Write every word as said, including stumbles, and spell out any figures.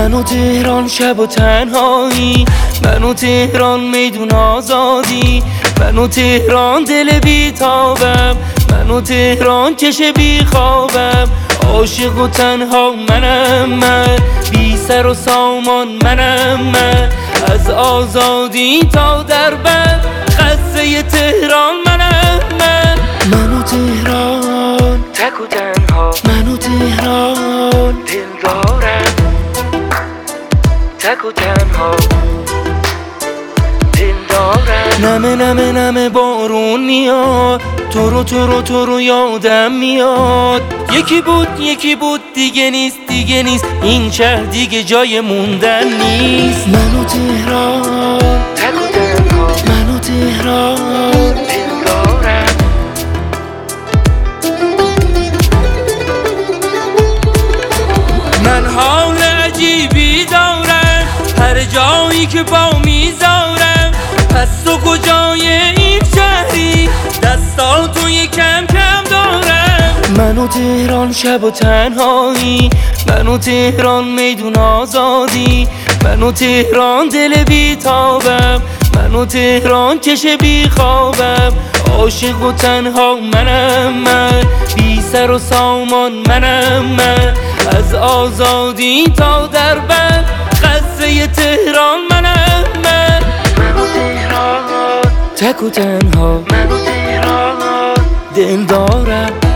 من و تهران شب و تنهایی، من و تهران میدون آزادی، من و تهران دل بیتابم، من و تهران چش بی خوابم. عاشق و تنها منم من، بی سر و سامان منم من، از آزادی تا در بند خسته تهران منم من. من و تهران تک و تنها، من و تهران دل دارم، تک و تنها دل دارم. نمه نمه نمه بارون میاد، تو رو تو رو تو رو یادم میاد. یکی بود یکی بود دیگه نیست دیگه نیست، این شهر دیگه جای موندن نیست. من و تهران تک و تنها، من و تهران دل دارم. من حال عجیبی دارم هر جایی که با میذارم، پس تو کجای این شهری دستاتو یکم کم دارم. من و تهران شب و تنهایی، من و تهران میدون آزادی، من و تهران دل بیتابم، من و تهران چش بی خوابم. عاشق و تنها منم من، بی سر و سامان منم من، از آزادی تا در بند خسته تهران منم من. من و تهران تک و تنها، من و تهران دل دارم.